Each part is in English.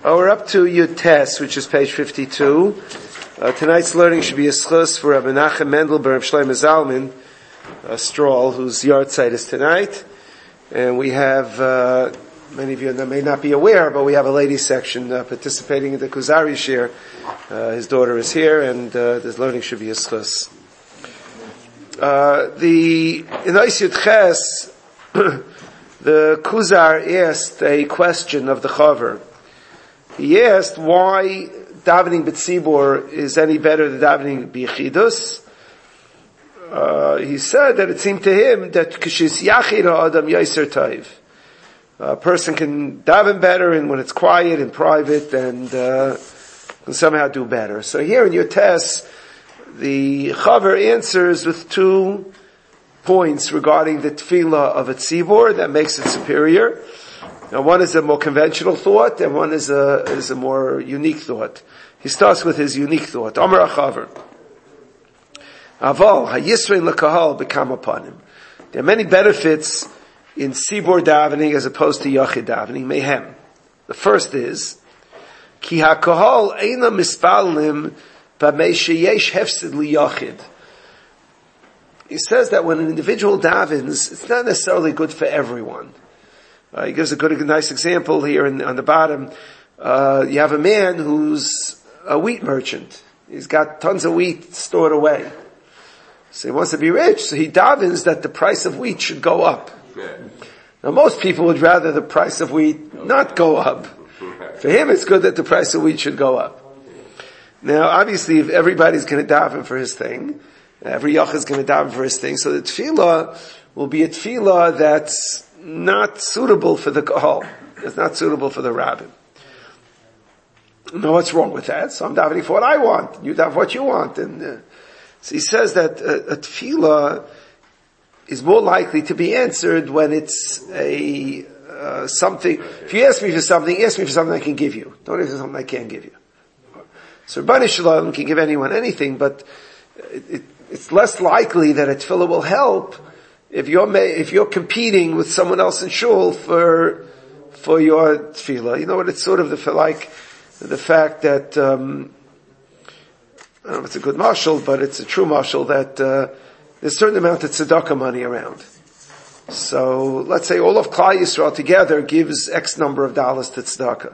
Oh, we're up to Yud Tes, which is page 52. Tonight's learning should be a schus for Rabbi Menachem Mendel Bar Shlomo Zalman Stroll, whose yard site is tonight. And we have, many of you may not be aware, but we have a ladies section participating in the Kuzari share. His daughter is here, and this learning should be a schus. In Ois Yud Ches, the Kuzar asked a question of the Chaver. He asked why davening b'tzibur is any better than davening b'yechidus. He said that it seemed to him that k'shis yachid ha'adam yaiser taiv. A person can daven better and when it's quiet and private and can somehow do better. So here in your test, the Chaver answers with 2 points regarding the tefillah of a tzibur that makes it superior. Now one is a more conventional thought and one is a more unique thought. He starts with his unique thought. Amar HaChaver. Aval hayisrein lekahal bekam upon him. There are many benefits in tzibur davening as opposed to yachid davening. Mehem. The first is ki hakahal eina mispalim b'mei sheyesh hefsid liyachid. He says that when an individual davens, it's not necessarily good for everyone. He gives a nice example here on the bottom. You have a man who's a wheat merchant. He's got tons of wheat stored away. So he wants to be rich, so he davens that the price of wheat should go up. Now most people would rather the price of wheat not go up. For him it's good that the price of wheat should go up. Now obviously if everybody's going to daven for his thing, every yachid is going to daven for his thing, so the tefillah will be a tefillah that's not suitable for the kahal. It's not suitable for the rabbin. Now what's wrong with that? So I'm davening for what I want. You daven what you want. And so he says that a tefillah is more likely to be answered when it's something. If you ask me for something I can give you. Don't ask me for something I can't give you. So Rabbani Shalom can give anyone anything, but it's less likely that a tefillah will help if you're competing with someone else in shul for your tefillah. You know what? It's sort of the fact that I don't know if it's a good mashal, but it's a true mashal that there's a certain amount of tzedakah money around. So let's say all of Klal Yisrael together gives X number of dollars to tzedakah.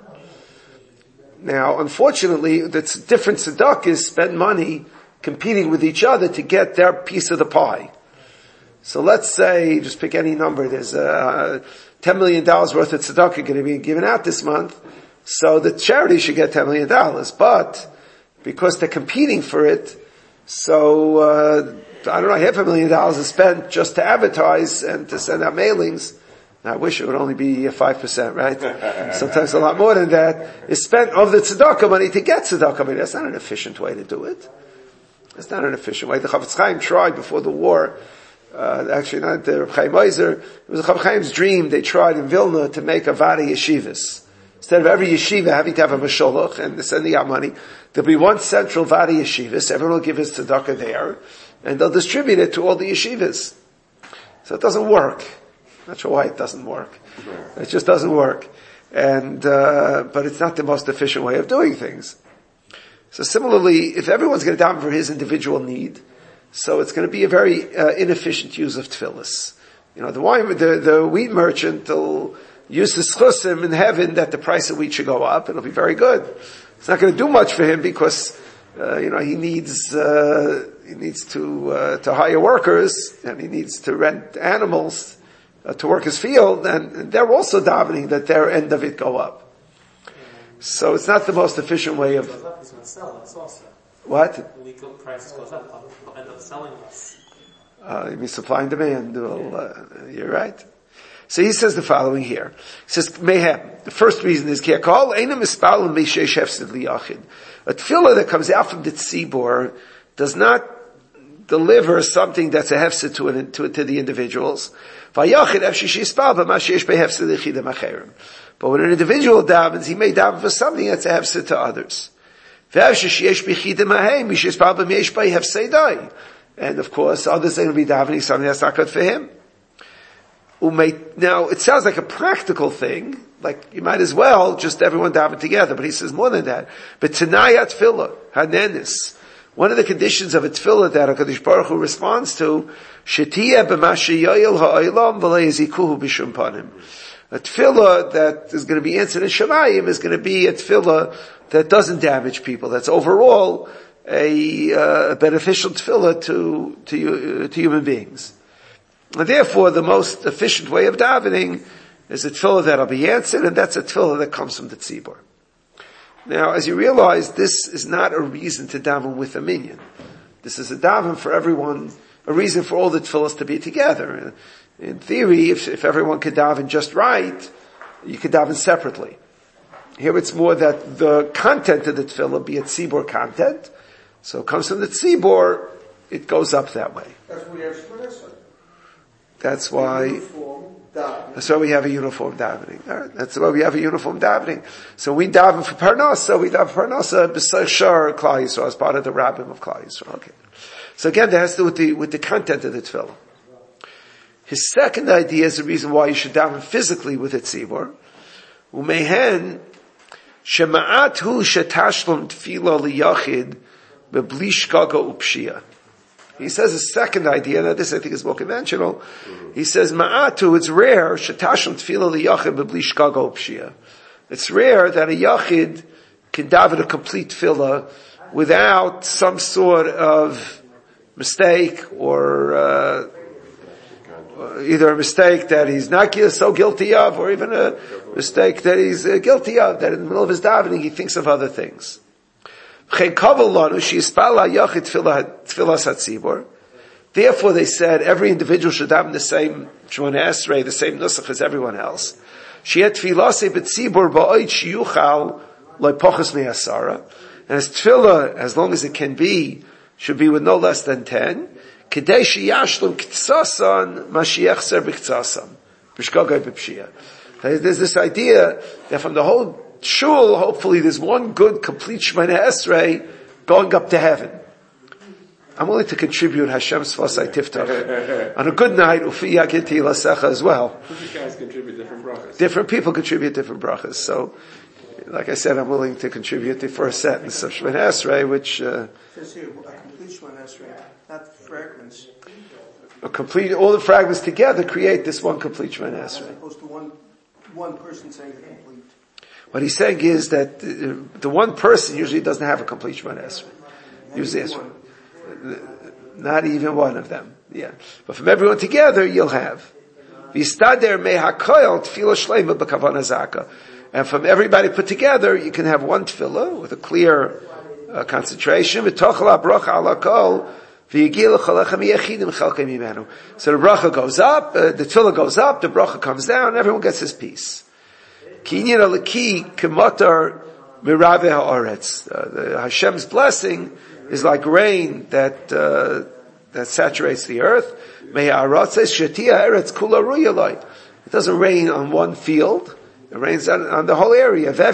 Now, unfortunately, that's different tzedakahs spend money competing with each other to get their piece of the pie. So let's say, just pick any number, there's $10 million worth of tzedakah going to be given out this month, so the charity should get $10 million. But, because they're competing for it, so, I don't know, $500,000 is spent just to advertise and to send out mailings. Now, I wish it would only be 5%, right? Sometimes a lot more than that is spent of the tzedakah money to get tzedakah money. That's not an efficient way to do it. That's not an efficient way. The Chafetz Chaim tried before the war. Actually not the Reb Chaim Oizer. It was the Chafetz Chaim's dream. They tried in Vilna to make a vada yeshivas. Instead of every yeshiva having to have a masholach and sending out money, there'll be one central vada yeshivas. Everyone will give his tzedakah there, and they'll distribute it to all the yeshivas. So it doesn't work. Not sure why it doesn't work. It just doesn't work. And but it's not the most efficient way of doing things. So similarly, if everyone's going to daven for his individual need, so it's going to be a very inefficient use of tefillas. You know, the wheat merchant will use the schusim in heaven that the price of wheat should go up. It'll be very good. It's not going to do much for him because he needs to hire workers and he needs to rent animals to work his field, and they're also davening that their end of it go up. So it's not the most efficient way of. What? The legal prices goes up. I'll end up selling less. You mean supply and demand. You're right. So he says the following here. He says, Mehem. The first reason is, a tefillah that comes out from the tzibur does not deliver something that's a hefsid to the individuals. But when an individual davens, he may daven for something that's a hefsid to others. And of course, others are going to be davening something that's not good for him. Now, it sounds like a practical thing, like you might as well just everyone daven together, but he says more than that. But Tanayat Tefillah, Hanenis, one of the conditions of a tefillah that HaKadosh Baruch Hu responds to, Shetiyeh b'mashe yoyel ha'olam v'lo yezikuhu b'shum panim. A tefillah that is going to be answered in Shemayim is going to be a tefillah that doesn't damage people, that's overall a beneficial tefillah to human beings. And therefore, the most efficient way of davening is a tefillah that'll be answered, and that's a tefillah that comes from the tzibur. Now, as you realize, this is not a reason to daven with a minyan. This is a daven for everyone, a reason for all the tefillahs to be together. In theory, if everyone could daven just right, you could daven separately. Here it's more that the content of the tefillah be a tzibur content, so it comes from the tzibur, it goes up that way. That's what we have Shmoneh. That's why we have a uniform davening. Right? That's why we have a uniform davening. So we daven for Parnasa, b'sach shar Klal Yisrael, as part of the rabbim of Klal Yisrael. Okay. So again, that has to do with the content of the tefillah. His second idea is the reason why you should daven physically with a tzibur. Umehen, shema'at hu shetashlum tefillah liyachid bebli shgaga upshia. He says a second idea, now this I think is more conventional. He says, ma'atu, it's rare, shetashim tefillah liyachid b'bli shgaga upshia. It's rare that a yachid can daven a complete tefillah without some sort of mistake or either a mistake that he's not so guilty of, or even a mistake that he's guilty of, that in the middle of his davening he thinks of other things. Therefore they said every individual should have the same Shmoneh Esrei, the same nusach as everyone else. And his tefillah, as long as it can be, should be with no less than 10. There's this idea that from the whole shul, hopefully there's one good, complete Shmoneh Esrei going up to heaven. I'm willing to contribute Hashem's Fasai Tiftach. On a good night, Ufi Yagiti Lasecha as well. You guys contribute different brachas. Different people contribute different brachas. So, like I said, I'm willing to contribute the first sentence of Shmoneh Esrei, which... says here, a complete Shmoneh Esrei, not fragments. All the fragments together create this one complete Shmoneh Esrei. As opposed to one person saying the complete. What he's saying is that the one person usually doesn't have a complete Shmoneh Esrei. Usually not even one of them. Yeah. But from everyone together, you'll have. And from everybody put together, you can have one tefillah with a clear concentration. So the bracha goes up, the tefillah goes up, the bracha comes down, everyone gets his piece. Hashem's blessing is like rain that saturates the earth. It doesn't rain on one field, it rains on the whole area. There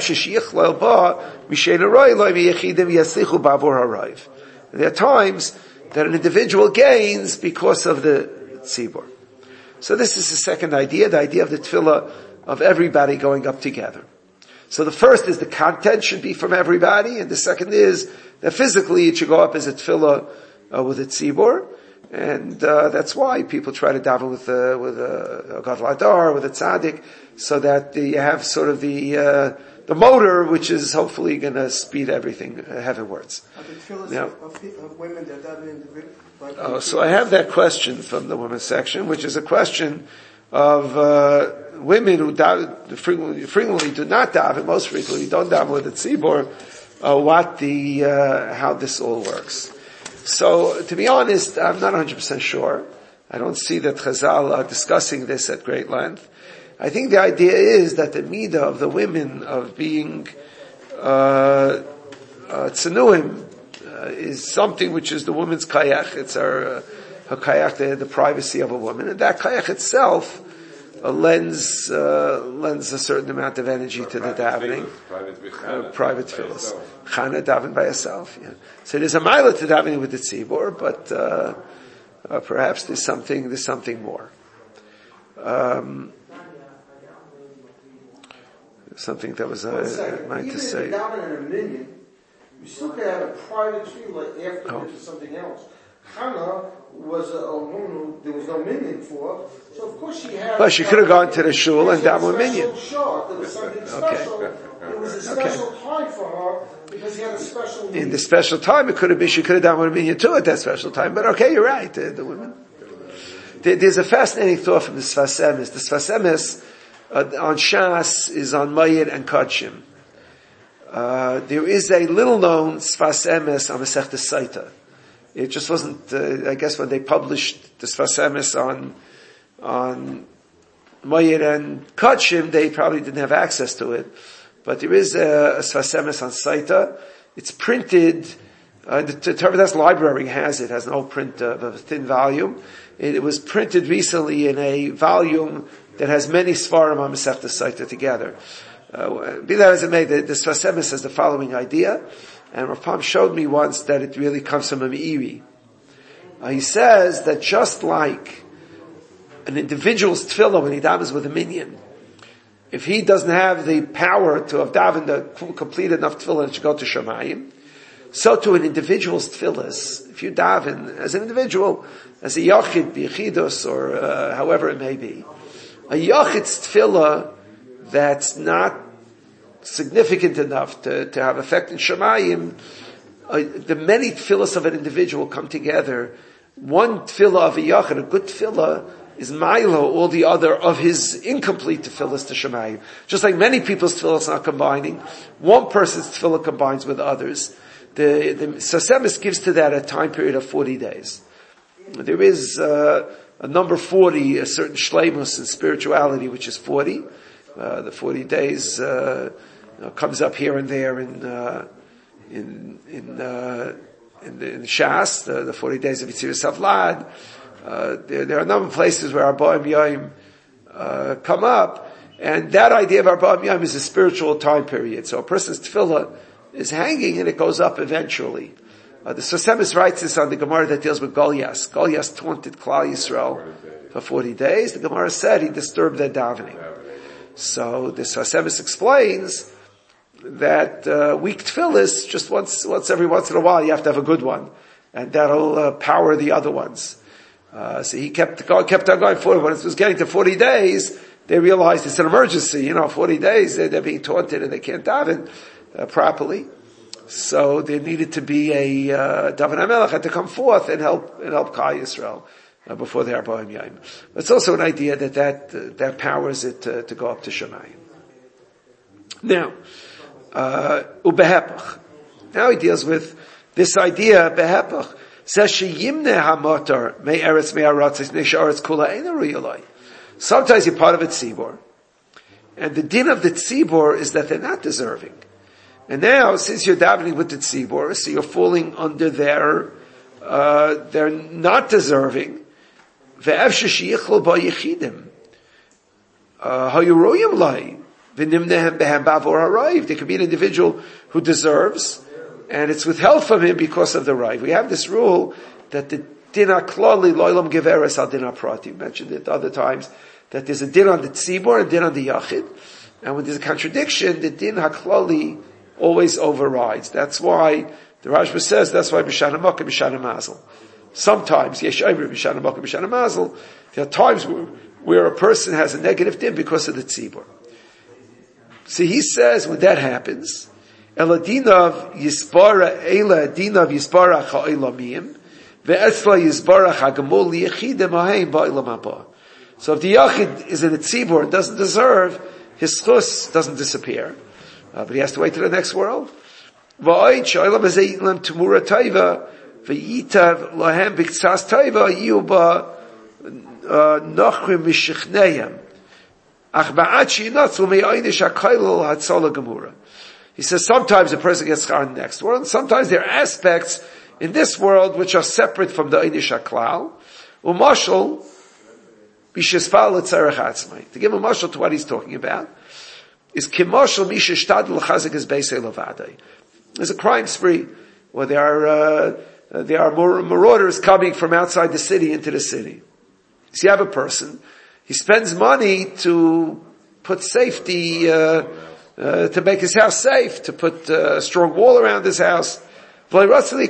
are times that an individual gains because of the tzibur. So this is the second idea, the idea of the tefillah of everybody going up together. So the first is the content should be from everybody, and the second is that physically it should go up as a tefillah with a tzibur, and that's why people try to daven with a gadol hadar, with a tzaddik, so that you have sort of the motor, which is hopefully going to speed everything heavenwards. Now, of women that daven individually. So I have that question from the women's section, which is a question of women who frequently do not daven, most frequently don't daven with the tzibur, how this all works. So, to be honest, I'm not 100% sure. I don't see that Chazal are discussing this at great length. I think the idea is that the midah of the women of being tzenuim is something which is the woman's kayach. It's her kayach, the privacy of a woman, and that kayach itself lends a certain amount of energy to the davening. Private tefillas. Chana daven by herself. Yeah. So there's a mila to davening with the tzibur, but perhaps there's something more. something that was One second. I meant Even to if say. you're down in a minion, you still could have a private tefillah after Oh. you did something else. Hannah was a woman there was no minion for, so of course she had. Well, she could have gone to the shul and done with minion. There was something special. It was a special time for her because he had a special need. In the special time, it could have been, she could have done with minion too at that special time, but okay, you're right, the women. There's a fascinating thought from the Sfas Emes. The Sfas Emes on Shas is on Mayir and Kachim. There is a little known Sfas Emes on Masechta Saita. It just wasn't, I guess when they published the Sfas Emes on Mayir and Kachim, they probably didn't have access to it. But there is a Sfas Emes on Saita. It's printed, the Tarvadas library has an old print of a thin volume. It was printed recently in a volume that has many Svarim on Masechta Saita together. Be that as it may, the Sfas Emes has the following idea, and Rav Pam showed me once that it really comes from a Meiri. He says that just like an individual's tefillah when he davens with a minyan, if he doesn't have the power to have davened a complete enough tefillah to go to Shamayim, so to an individual's tefillahs, if you daven as an individual, as a yachid, b'yachidus, or however it may be, a yachid's tefillah that's not significant enough to have effect in Shamayim, the many tefillahs of an individual come together. One tefillah of a yachid, a good tefillah, is milo all the other of his incomplete tefillahs to Shamayim. Just like many people's tefillahs are combining, one person's tefillah combines with others. The Sfas Emes gives to that a time period of 40 days. There is a number 40, a certain shleimus in spirituality, which is 40. The 40 days comes up here and there in Shas, the 40 days of Yitzir Savlad. There are a number of places where Arba'im Yom come up, and that idea of Arba'im Yom is a spiritual time period. So a person's tefillah is hanging and it goes up eventually. The Sfas Emes writes this on the Gemara that deals with Goliath. Goliath taunted Klal Yisrael for 40 days. The Gemara said he disturbed their davening. So the Sfas Emes explains that weak tefillahs, just once every once in a while, you have to have a good one, and that'll power the other ones. So he kept on going forward. When it was getting to 40 days, they realized it's an emergency. 40 days they're being taunted and they can't daven properly. So there needed to be a David HaMelech had to come forth and help Klal Yisrael before the Arba'im Yom. It's also an idea that powers it to go up to Shamayim. Now, ubehepach. Now he deals with this idea behepach. Says sheyimne hamotar me eretz me aratzis nesharetz kula eina ruyalai. Sometimes you're part of a tzibor, and the din of the tzibor is that they're not deserving. And now, since you're davening with the tzibor, so you're falling under they're not deserving. Ve'efshe sheyichlo ba yichidim hayuroyim lai v'nimnehem behem bavor harayiv. There could be an individual who deserves, and it's withheld from him because of the right. We have this rule that the din haklali loylam geveres al din haprati. We mentioned it other times, that there's a din on the tzibor and a din on the yachid. And when there's a contradiction, the din haklali always overrides. That's why the Rashba says, that's why b'shana makah b'shana mazel. Sometimes, yesh ayri b'shana makah b'shana mazel, there are times where a person has a negative din because of the tzibor. So he says, when that happens, eladinav yispara eila dinav yispara cha'ilamim ve'esla yispara chagamol liyechidim aheim ba'ilam haba. So if the yachid is in a tzibor and doesn't deserve, his chus doesn't disappear. But he has to wait to the next world. V'ayit sha'olam hazeh yilam temura taiva v'yitav lahem b'ktsas taiva yuba nachrim mishichneim ach ba'at she'inatzu me'aynish ha'kailol hatzala gemura. He says sometimes a person gets schar in the next world, and sometimes there are aspects in this world which are separate from the aynish ha'klal. Umashal b'shesfal l'tzarech atzmai. To give a mashal to what he's talking about, is kimoshel misha shtadl chazik is beisei lavadei. There's a crime spree where there are marauders coming from outside the city into the city. So you have a person, He spends money to put safety, to make his house safe, to put a strong wall around his house. Now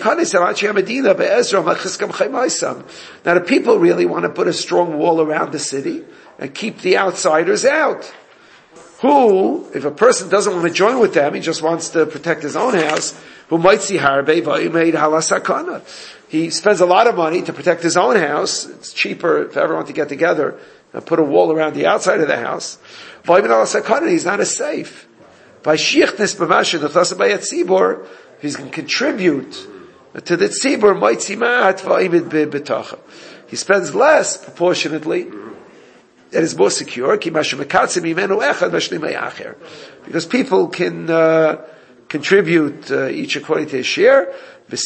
the people really want to put a strong wall around the city and keep the outsiders out. Who, if a person doesn't want to join with them, he just wants to protect his own house, who might see harbe va'imei halasakana. He spends a lot of money to protect his own house. It's cheaper for everyone to get together and put a wall around the outside of the house. Va'imei halasakana, he's not as safe. By shichnes b'mashin u'chlasabay tzibor, he's going to contribute to the tzibor, might see ma'at va'imei b'tacha. He spends less proportionately. It is more secure, because people can contribute each according to his share. And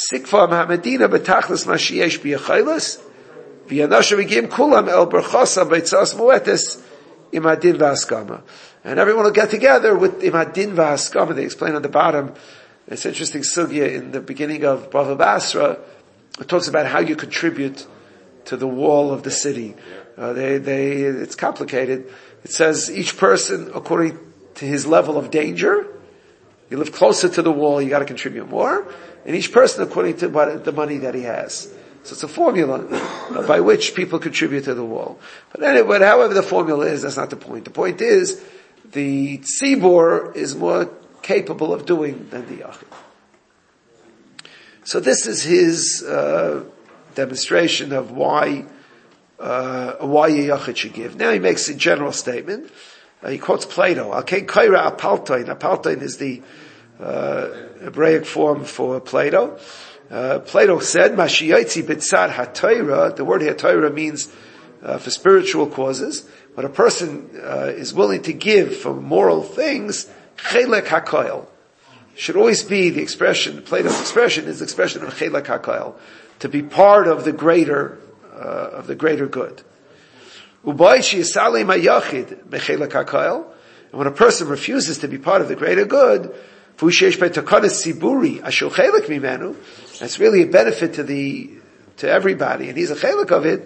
everyone will get together with imadin v'haskama. They explain on the bottom. It's interesting sugya in the beginning of Bava Basra. It talks about how you contribute to the wall of the city. It's complicated. It says each person, according to his level of danger, you live closer to the wall, you got to contribute more, and each person according to the money that he has. So it's a formula by which people contribute to the wall. But anyway, however the formula is, that's not the point. The point is, the tzibor is more capable of doing than the yachid. So this is his demonstration of why a yachid should give. Now he makes a general statement. He quotes Plato. Al-Kein Kaira Apaltoin. Apaltoin is the Hebraic form for Plato. Plato said, Mashiyotzi b'tzad ha'Torah. The word ha'Torah means for spiritual causes. When a person is willing to give for moral things, chelek hakoil should always be the expression. Plato's expression is the expression of chelek hakoil, to be part of the greater good. And when a person refuses to be part of the greater good, that's really a benefit to everybody, and he's a chelik of it.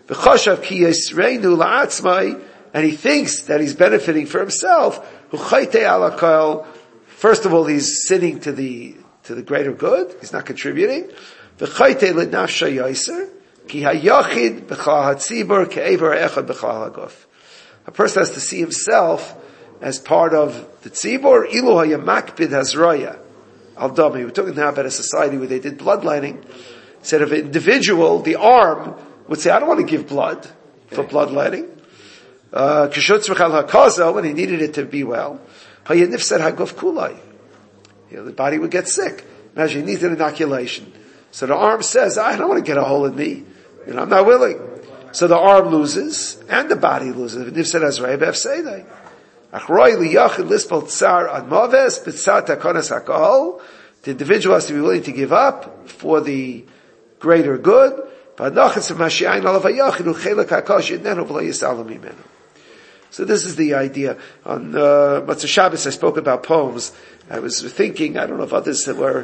And he thinks that he's benefiting for himself. First of all, he's sinning to the greater good. He's not contributing. A person has to see himself as part of the tzibor. We're talking now about a society where they did bloodletting. Instead of an individual, the arm would say, I don't want to give blood for bloodletting. When he needed it to be well. The body would get sick. Imagine he needs an inoculation. So the arm says, I don't want to get a hole in me. I'm not willing. So the arm loses, and the body loses. The individual has to be willing to give up for the greater good. So this is the idea. On Matzah Shabbos I spoke about poems. I was thinking, I don't know if others were,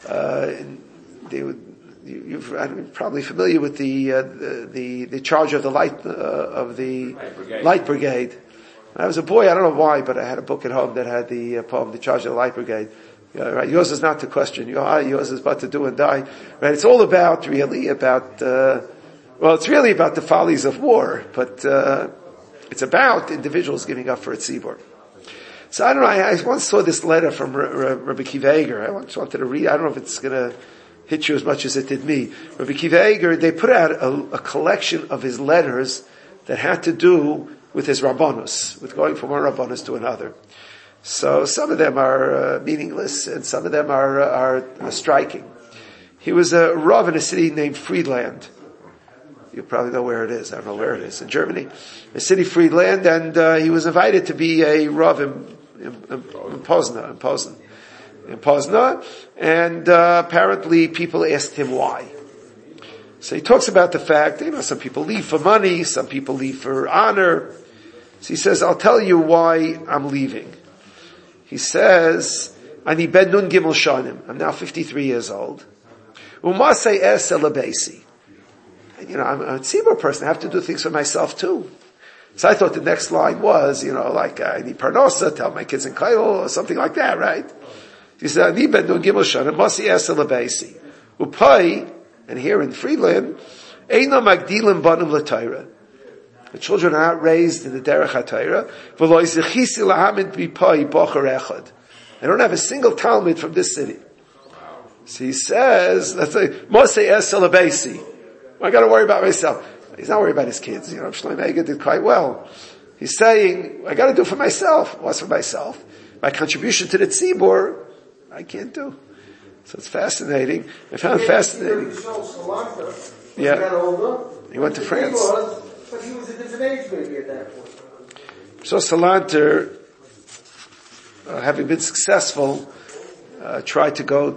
you're probably familiar with the charge of the light brigade. When I was a boy, I don't know why, but I had a book at home that had the poem, The Charge of the Light Brigade. Right? Yours is not to question, yours is but to do and die. Right? It's all about, it's really about the follies of war, but it's about individuals giving up for a tzibor. So I don't know, I once saw this letter from Rabbi Akiva Eiger. I once wanted to read, I don't know if it's gonna hit you as much as it did me. Rabbi Akiva Eiger, they put out a collection of his letters that had to do with his rabbanus, with going from one rabbanus to another. So some of them are meaningless, and some of them are striking. He was a rav in a city named Friedland. You probably know where it is. I don't know where it is. In Germany. A city, Friedland, and he was invited to be a rav in Poznan. And apparently people asked him why. So he talks about the fact, some people leave for money, some people leave for honor. So he says, I'll tell you why I'm leaving. He says, Ani ben nun gimel shanim. I'm now 53 years old. Umasei es elabesi. I'm a tzibur person. I have to do things for myself too. So I thought the next line was, like, I need parnosa, tell my kids in Kail, or something like that, right? He said, Ani ben nun gimel shana, masi esa lebeisi. Upai, and here in Friedland, eina magdilim banim l'Torah. The children are not raised in the derech HaTorah. V'lo yizichisi lahamid bipai bocher echad. I don't have a single Talmud from this city. So he says, let's say, masi esa lebeisi. I gotta worry about myself. He's not worried about his kids. Shlomo Eger did quite well. He's saying, I gotta do for myself. What's for myself? My contribution to the tzibur, I can't do. So it's fascinating. I found it fascinating. Yeah. He went to France. But he was a different age maybe at that point. So Salanter, having been successful, tried to go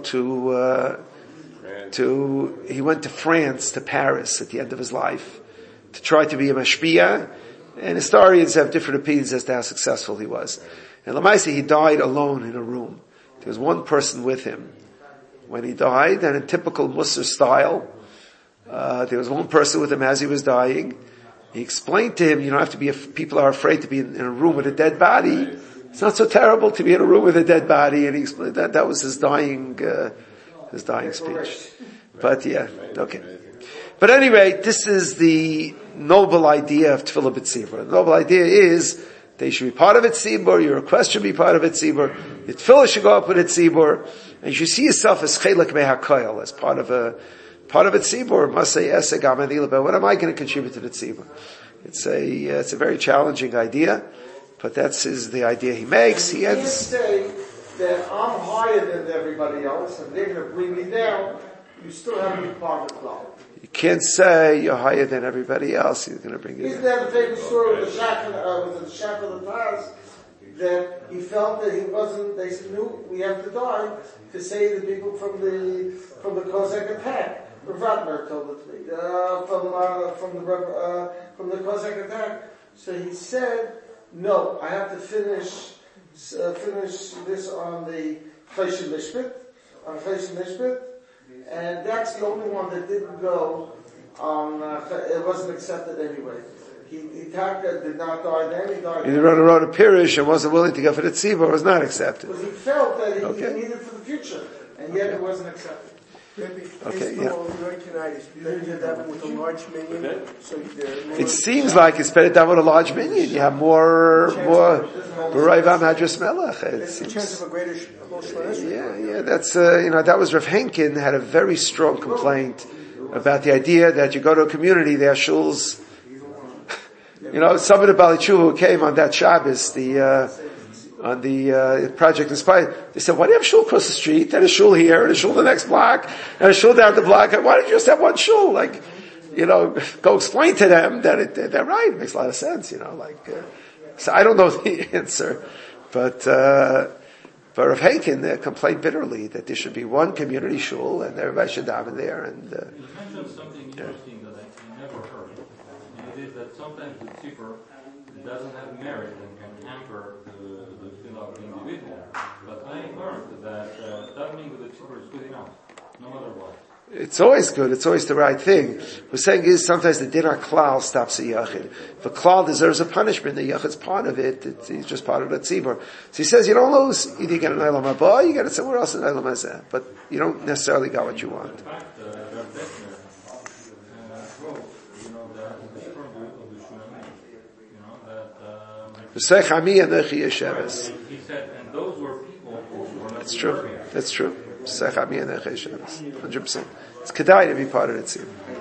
he went to France, to Paris at the end of his life, to try to be a mashpia, and historians have different opinions as to how successful he was. And Lamaisi, he died alone in a room. There was one person with him when he died, and in typical Musar style, there was one person with him as he was dying. He explained to him, you don't have to be, people are afraid to be in a room with a dead body. It's not so terrible to be in a room with a dead body, and he explained that was his dying speech. But yeah, okay. But anyway, this is the noble idea of Tefillah B'Tzibur. The noble idea is they should be part of it Tzibur, your request should be part of it Tzibur, your Tefillah should go up with it Tzibur, and you should see yourself as Chelek Me'HaKoil, as part of it Tzibur. Masay Eseg Amadila, but what am I going to contribute to the Tzibur? It's a very challenging idea, but that's the idea he makes. He can't say that I'm higher than everybody else and they're going to bring me down. You still have to be part of the club. You can't say you're higher than everybody else. He's going to bring you Isn't down. that the famous story with the Shach of the Paz, that he felt that he wasn't, they knew we have to die to save the people from the Cossack attack. Ravadmer told it to me, from the Cossack attack. So he said, no, I have to finish this on the Choshen Mishpit, and that's the only one that didn't go on, it wasn't accepted anyway. Taka did not die then, he died. He wrote a pirish and wasn't willing to go for the tzibur, was not accepted. Because he felt that he needed it for the future, and yet it wasn't accepted. Okay, yeah. It seems like it's better down with a large minion. You have more B'Raivam Hadras Melech. Yeah, that's, that was Rav Henkin had a very strong complaint about the idea that you go to a community, there are shuls. Some of the Bali Tshuva who came on that Shabbos, on the Project Inspire, they said, why do you have a shul across the street, and a shul here, and a shul the next block, and a shul down the block? Why don't you just have one shul? Go explain to them that they're right. It makes a lot of sense, so I don't know the answer, but Rav Henkin complained bitterly that there should be one community shul, and everybody should daven there, and, you mentioned something interesting that I never heard, and it is that sometimes the tzibur doesn't have merit and can hamper the feel of the individual. But I learned that doesn't mean that the tzibur is good enough, no matter what. It's always good. It's always the right thing. We're saying is sometimes the dinar klal stops a yachid. If a klal deserves a punishment, the yachid's part of it. He's just part of the tzibur. So he says you don't lose. Either you get an eilam haba, or you get it somewhere else in eilam hazeh. But you don't necessarily got what you want. In fact, He said, and those were people who were not. That's true. That's true. 100%. It's kedai to be part of the tzibur.